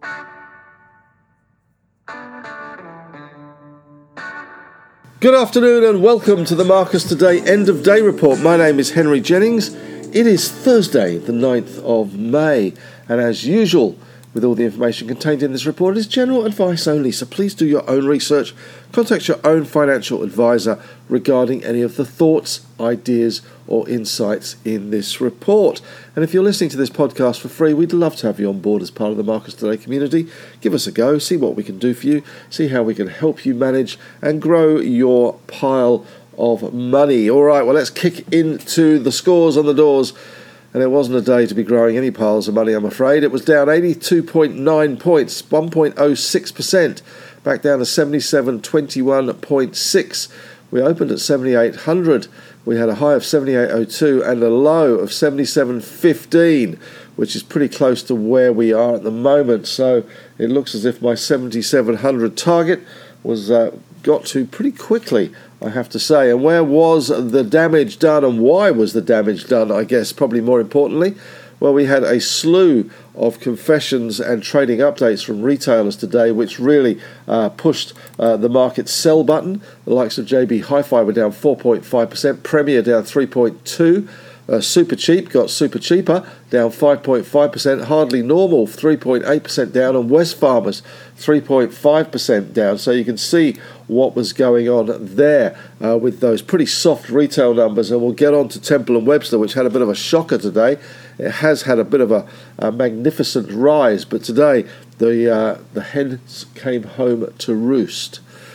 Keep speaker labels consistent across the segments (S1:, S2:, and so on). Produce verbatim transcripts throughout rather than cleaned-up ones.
S1: Good afternoon and welcome to the Marcus Today End of Day Report. My name is Henry Jennings. It is Thursday, the ninth of May, and as usual, with all the information contained in this report, it is general advice only, so please do your own research. Contact your own financial advisor regarding any of the thoughts, ideas, or insights in this report. And if you're listening to this podcast for free, we'd love to have you on board as part of the Marcus Today community. Give us a go, see what we can do for you, see how we can help you manage and grow your pile of money. All right, well, let's kick into the scores on the doors. And it wasn't a day to be growing any piles of money, I'm afraid. It was down eighty-two point nine points, one point oh six percent, back down to seventy-seven twenty-one point six. We opened at seventy-eight hundred. We had a high of seventy-eight oh two and a low of seventy-seven fifteen, which is pretty close to where we are at the moment. So it looks as if my seventy-seven hundred target was uh, got to pretty quickly, I have to say. And where was the damage done and why was the damage done, I guess, probably more importantly? Well, we had a slew of confessions and trading updates from retailers today, which really uh, pushed uh, the market sell button. The likes of J B Hi-Fi were down four point five percent, Premier down three point two percent, Uh, Super Cheap got Super Cheaper, down five point five percent. Hardly Normal, three point eight percent down. And Wesfarmers, three point five percent down. So you can see what was going on there uh, with those pretty soft retail numbers. And we'll get on to Temple and Webster, which had a bit of a shocker today. It has had a bit of a, a magnificent rise, but today the uh, the hens came home to roost.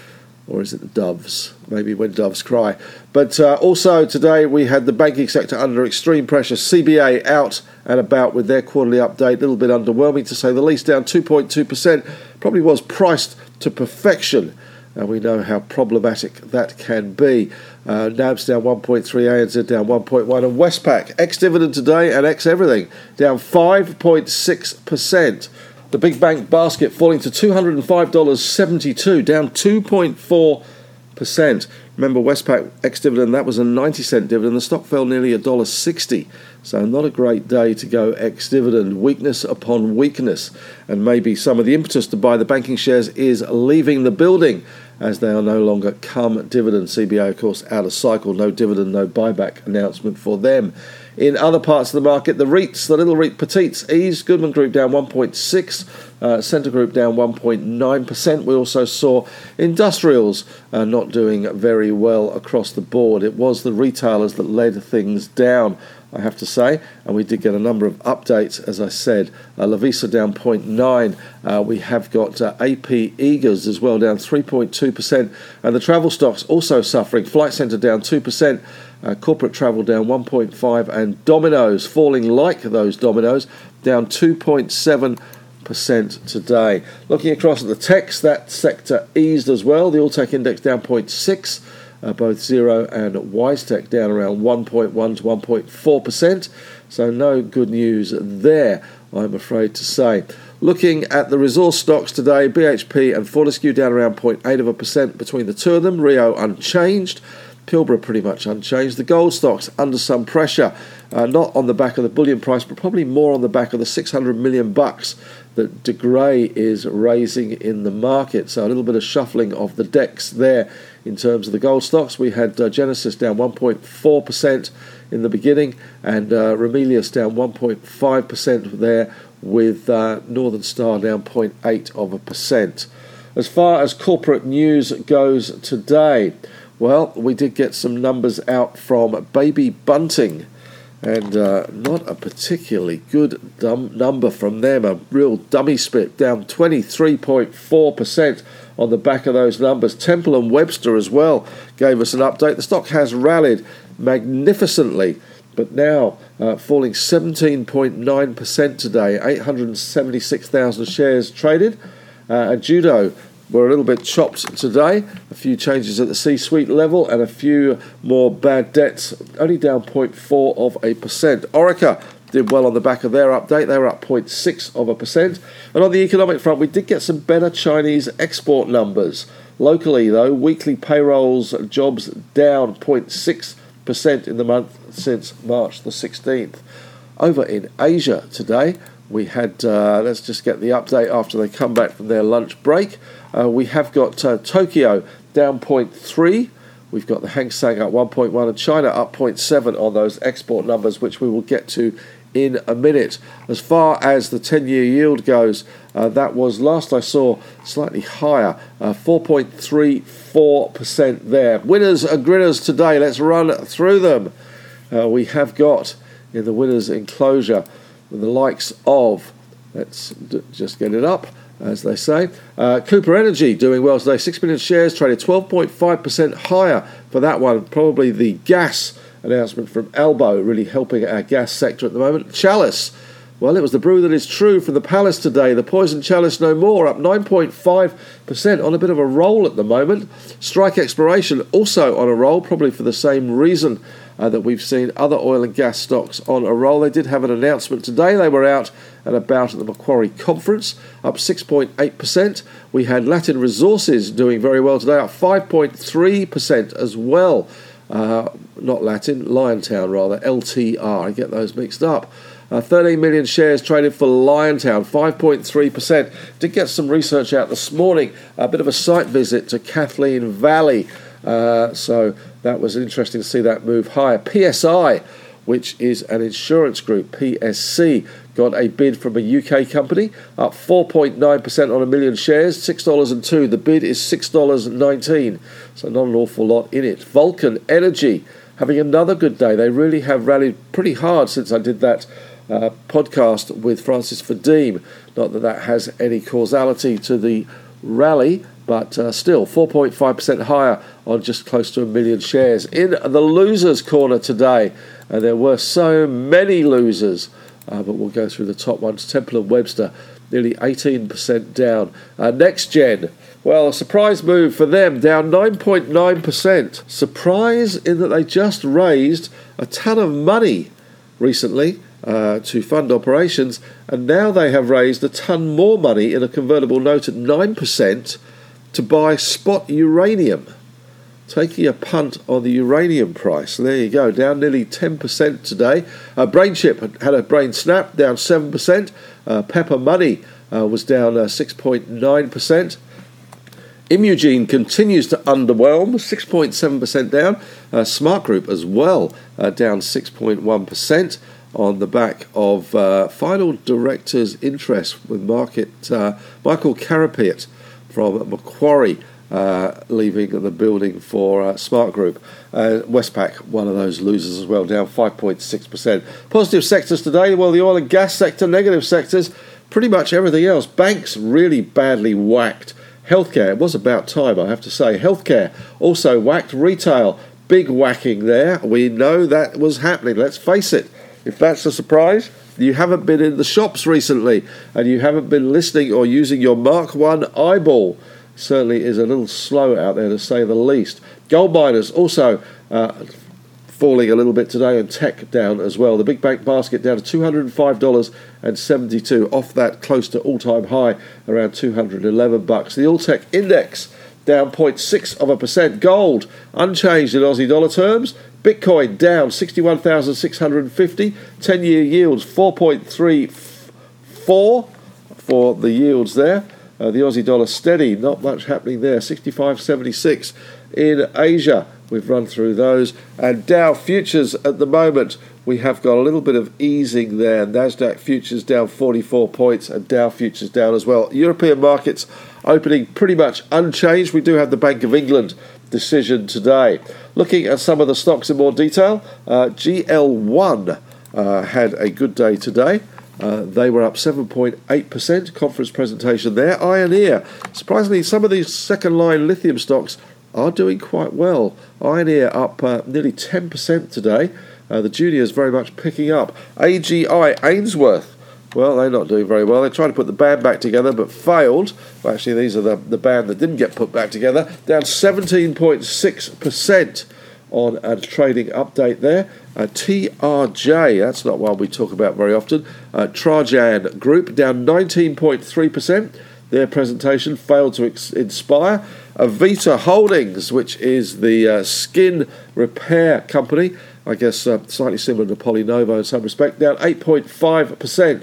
S1: Or is it the doves? Maybe when doves cry. But uh, also today we had the banking sector under extreme pressure. C B A out and about with their quarterly update. A little bit underwhelming to say the least, down two point two percent. Probably was priced to perfection. And we know how problematic that can be. Uh, N A B's down one point three, A N Z down one point one. And Westpac, ex-dividend today and ex-everything, down five point six percent. The big bank basket falling to two hundred five dollars seventy-two, down two point four percent. Remember, Westpac ex-dividend, that was a ninety cent dividend. The stock fell nearly one dollar sixty. So not a great day to go ex-dividend. Weakness upon weakness. And maybe some of the impetus to buy the banking shares is leaving the building as they are no longer come dividend. C B A, of course, out of cycle. No dividend, no buyback announcement for them. In other parts of the market, the REITs, the little REIT petites, eased. Goodman Group down one point six, uh, Centre Group down one point nine percent. We also saw industrials uh, not doing very well across the board. It was the retailers that led things down, I have to say, and we did get a number of updates, as I said. Uh, Lovisa down zero point nine. Uh, we have got uh, A P Eagers as well, down three point two percent. And the travel stocks also suffering. Flight Centre down two percent. Uh, corporate travel down one point five, and Domino's falling like those Domino's, down two point seven percent today. Looking across at the techs, that sector eased as well. The All-Tech Index down zero point six, uh, both Xero and WiseTech down around one point one to one point four percent. So no good news there, I'm afraid to say. Looking at the resource stocks today, B H P and Fortescue down around zero point eight of a percent between the two of them. Rio unchanged. Pilbara pretty much unchanged. The gold stocks under some pressure, uh, not on the back of the bullion price, but probably more on the back of the six hundred million bucks that De Grey is raising in the market. So a little bit of shuffling of the decks there in terms of the gold stocks. We had uh, Genesis down one point four percent in the beginning, and uh, Ramelius down one point five percent there, with uh, Northern Star down zero point eight of a percent. As far as corporate news goes today, well, we did get some numbers out from Baby Bunting, and uh, not a particularly good dum- number from them. A real dummy spit, down twenty-three point four percent on the back of those numbers. Temple and Webster as well gave us an update. The stock has rallied magnificently, but now uh, falling seventeen point nine percent today, eight hundred seventy-six thousand shares traded. Uh, and Judo were a little bit chopped today. A few changes at the C-suite level and a few more bad debts, only down zero point four of a percent. Orica did well on the back of their update. They were up zero point six of a percent. And on the economic front, we did get some better Chinese export numbers. Locally, though, weekly payrolls, jobs down zero point six percent in the month since March the sixteenth. Over in Asia today, we had, uh, let's just get the update after they come back from their lunch break. Uh, we have got uh, Tokyo down zero point three. We've got the Hang Seng up one point one and China up zero point seven on those export numbers, which we will get to in a minute. As far as the ten-year yield goes, uh, that was, last I saw, slightly higher, uh, four point three four percent there. Winners and grinners today, let's run through them. Uh, we have got in the winners enclosure the likes of, let's d- just get it up, as they say, uh, Cooper Energy doing well today, six million shares traded twelve point five percent higher for that one. Probably the gas announcement from Albo really helping our gas sector at the moment. Chalice, well, it was the brew that is true from the Palace today. The Poison Chalice no more, up nine point five percent on a bit of a roll at the moment. Strike Exploration also on a roll, probably for the same reason uh, that we've seen other oil and gas stocks on a roll. They did have an announcement today. They were out and about at the Macquarie Conference, up six point eight percent. We had Latin Resources doing very well today, up five point three percent as well. Uh, not Latin, Liontown rather, L T R, I get those mixed up. Uh, thirteen million shares traded for Liontown, five point three percent. Did get some research out this morning, a bit of a site visit to Kathleen Valley, uh, so that was interesting to see that move higher. P S I, which is an insurance group, P S C, got a bid from a U K company, up four point nine percent on a million shares, six dollars and two. The bid is six dollars and nineteen, so not an awful lot in it. Vulcan Energy having another good day. They really have rallied pretty hard since I did that uh, podcast with Francis Vadim. Not that that has any causality to the rally, but uh, still four point five percent higher on just close to a million shares. In the losers corner today, uh, there were so many losers, uh, but we'll go through the top ones. Temple and Webster, nearly eighteen percent down. Uh, NextGen, well, a surprise move for them, down nine point nine percent. Surprise in that they just raised a ton of money recently uh, to fund operations, and now they have raised a ton more money in a convertible note at nine percent to buy spot uranium, taking a punt on the uranium price. There you go, down nearly ten percent today. Uh, BrainChip had a brain snap, down seven percent. Uh, Pepper Money uh, was down uh, six point nine percent. Imugene continues to underwhelm, six point seven percent down. Uh, Smart Group as well, uh, down six point one percent on the back of uh, final director's interest with market uh, Michael Carapiet from Macquarie uh, leaving the building for uh, Smart Group. Uh, Westpac, one of those losers as well, down five point six percent. Positive sectors today, well, the oil and gas sector, negative sectors, pretty much everything else. Banks really badly whacked. Healthcare, it was about time, I have to say. Healthcare also whacked. Retail, big whacking there. We know that was happening, let's face it. If that's a surprise, you haven't been in the shops recently and you haven't been listening or using your Mark one eyeball. Certainly is a little slow out there, to say the least. Gold miners also uh, falling a little bit today, and tech down as well. The big bank basket down to two hundred five dollars and seventy-two cents, off that close to all-time high, around two hundred eleven bucks. The all-tech index down zero point six of a percent. Gold unchanged in Aussie dollar terms. Bitcoin down sixty-one thousand six hundred fifty. ten-year yields four point three four for the yields there. Uh, the Aussie dollar steady, not much happening there. sixty-five seventy-six in Asia. We've run through those. And Dow futures at the moment, we have got a little bit of easing there. Nasdaq futures down forty-four points and Dow futures down as well. European markets opening pretty much unchanged. We do have the Bank of England decision today. Looking at some of the stocks in more detail, uh, G L one uh, had a good day today. Uh, they were up seven point eight percent. Conference presentation there. Ioneer, surprisingly, some of these second-line lithium stocks are doing quite well. Ioneer up uh, nearly ten percent today. Uh, the juniors very much picking up. A G I, Ainsworth, well, they're not doing very well. They tried to put the band back together but failed. Well, actually, these are the, the band that didn't get put back together. Down seventeen point six percent on a trading update there. Uh, T R J, that's not one we talk about very often. Uh, Trajan Group down nineteen point three percent. Their presentation failed to ex- inspire. Avita Holdings, which is the uh, skin repair company, I guess uh, slightly similar to PolyNovo in some respect, down eight point five percent.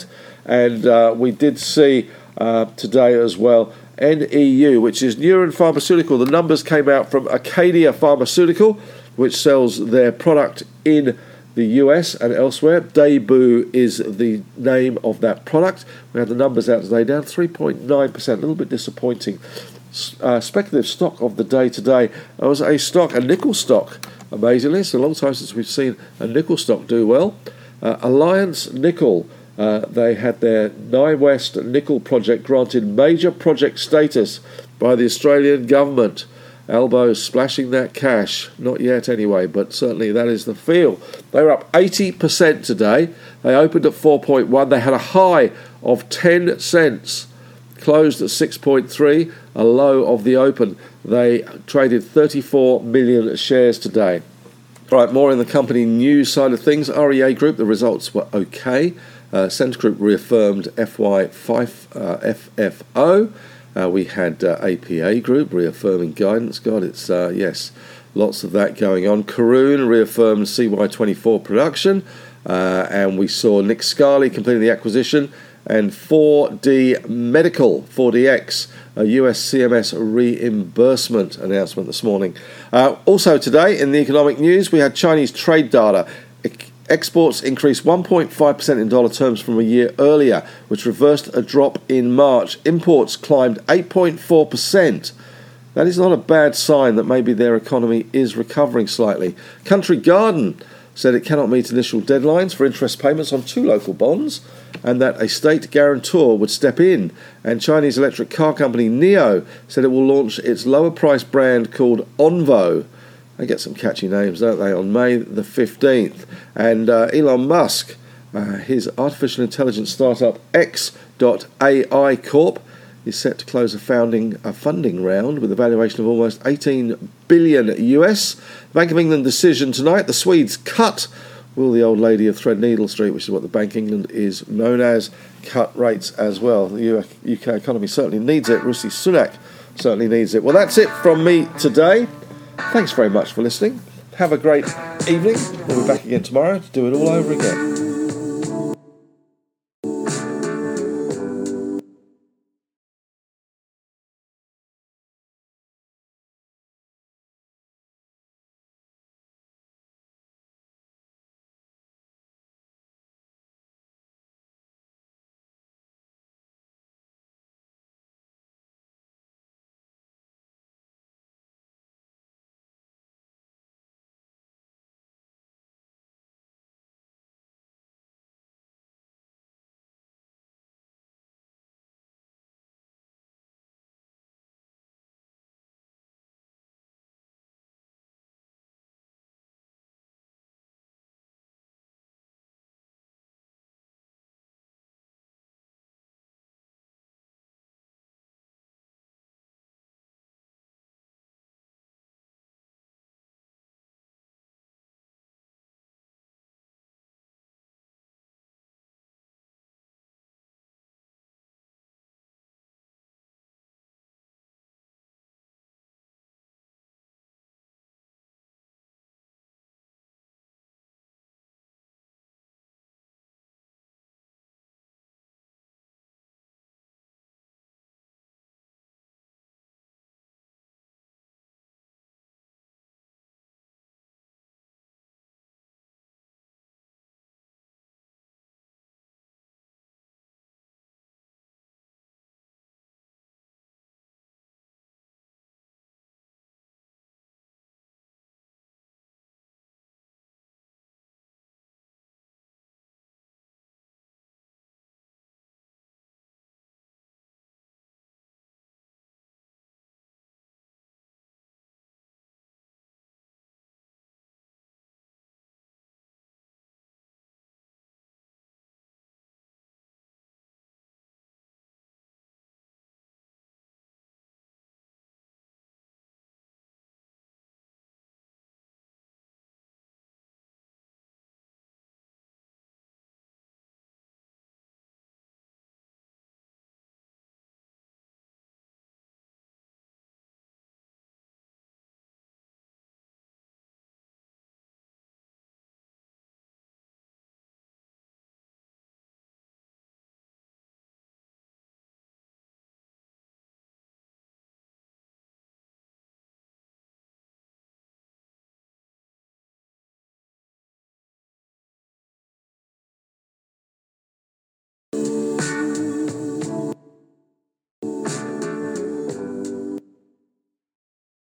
S1: And uh, we did see uh, today as well N E U, which is Neuren Pharmaceutical. The numbers came out from Acadia Pharmaceutical, which sells their product in the U S and elsewhere. Daybue is the name of that product. We had the numbers out today, down three point nine percent, a little bit disappointing. Uh, speculative stock of the day today was a stock, a nickel stock, amazingly. It's a long time since we've seen a nickel stock do well. Uh, Alliance Nickel, uh, they had their Nye West nickel project granted major project status by the Australian government. Elbows splashing that cash. Not yet anyway, but certainly that is the feel. They were up eighty percent today. They opened at four point one. They had a high of ten cents. Closed at six point three, a low of the open. They traded thirty-four million shares today. All right, more in the company news side of things. R E A Group, the results were okay. Uh, Scentre Group reaffirmed F Y five uh, F F O. Uh, we had uh, A P A Group reaffirming guidance. God, it's, uh, yes, lots of that going on. Karoon reaffirmed C Y twenty-four production. Uh, and we saw Nick Scali completing the acquisition. And four D Medical, four D X, a U S C M S reimbursement announcement this morning. Uh, also today, in the economic news, we had Chinese trade data. Exports increased one point five percent in dollar terms from a year earlier, which reversed a drop in March. Imports climbed eight point four percent. That is not a bad sign that maybe their economy is recovering slightly. Country Garden said it cannot meet initial deadlines for interest payments on two local bonds, and that a state guarantor would step in. And Chinese electric car company NIO said it will launch its lower-priced brand called Onvo. They get some catchy names, don't they, on May the fifteenth. And uh, Elon Musk, uh, his artificial intelligence startup X dot A I Corp, is set to close a founding a funding round with a valuation of almost eighteen billion U S. Bank of England decision tonight. The Swedes cut, will the old lady of Threadneedle Street, which is what the Bank of England is known as, cut rates as well. The U K economy certainly needs it. Rishi Sunak certainly needs it. Well, that's it from me today. Thanks very much for listening. Have a great evening. We'll be back again tomorrow to do it all over again.